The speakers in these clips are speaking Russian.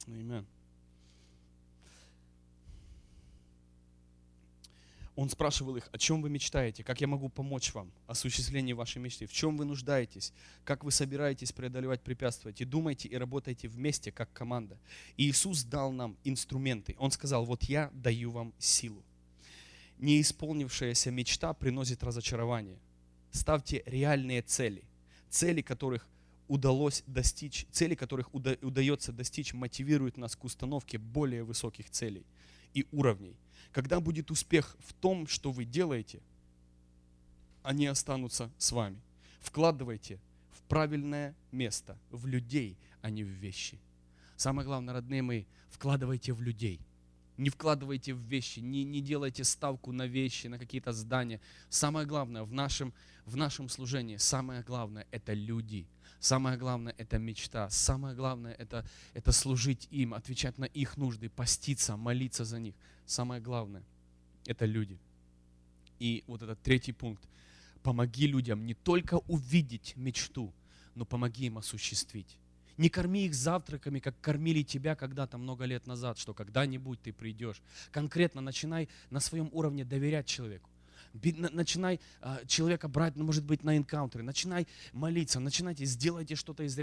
Аминь. Он спрашивал их, о чем вы мечтаете, как я могу помочь вам, осуществлении вашей мечты, в чем вы нуждаетесь, как вы собираетесь преодолевать препятствия. И думайте и работайте вместе, как команда. И Иисус дал нам инструменты. Он сказал, вот я даю вам силу. Неисполнившаяся мечта приносит разочарование. Ставьте реальные цели, цели которых удается достичь, мотивируют нас к установке более высоких целей и уровней. Когда будет успех в том, что вы делаете, они останутся с вами. Вкладывайте в правильное место, в людей, а не в вещи. Самое главное, родные мои, вкладывайте в людей. Не вкладывайте в вещи, не делайте ставку на вещи, на какие-то здания. Самое главное в нашем служении, самое главное это люди. Самое главное это мечта. Самое главное это служить им, отвечать на их нужды, поститься, молиться за них. Самое главное это люди. И вот этот третий пункт. Помоги людям не только увидеть мечту, но помоги им осуществить. Не корми их завтраками, как кормили тебя когда-то много лет назад, что когда-нибудь ты придешь. Конкретно начинай на своем уровне доверять человеку. Начинай человека брать, может быть, на энкаунтеры. Начинай молиться, сделайте что-то из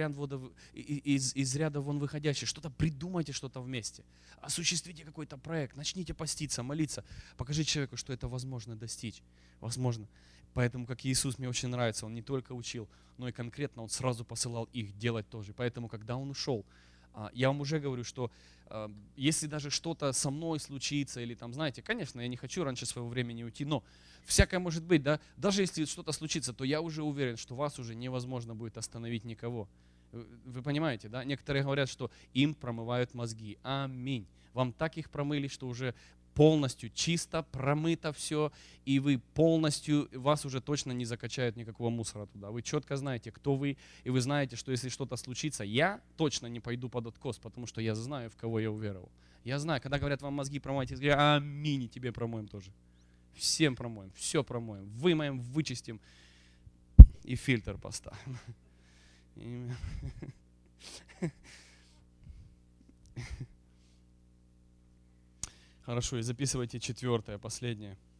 ряда вон выходящее. Что-то придумайте, что-то вместе. Осуществите какой-то проект, начните поститься, молиться. Покажи человеку, что это возможно достичь. Возможно. Поэтому, как Иисус, мне очень нравится, Он не только учил, но и конкретно Он сразу посылал их делать тоже. Поэтому, когда Он ушел, я вам уже говорю, что если даже что-то со мной случится, или там, знаете, конечно, я не хочу раньше своего времени уйти, но всякое может быть, да, даже если что-то случится, то я уже уверен, что вас уже невозможно будет остановить никого. Вы понимаете, да? Некоторые говорят, что им промывают мозги. Аминь. Вам так их промыли, что уже полностью чисто, промыто все, и вы полностью, вас уже точно не закачают никакого мусора туда. Вы четко знаете, кто вы, и вы знаете, что если что-то случится, я точно не пойду под откос, потому что я знаю, в кого я уверовал. Я знаю, когда говорят вам мозги промойте, я говорю, аминь, и тебе промоем тоже. Всем промоем, все промоем, вымоем, вычистим и фильтр поставим. Хорошо, и записывайте 4, последнее.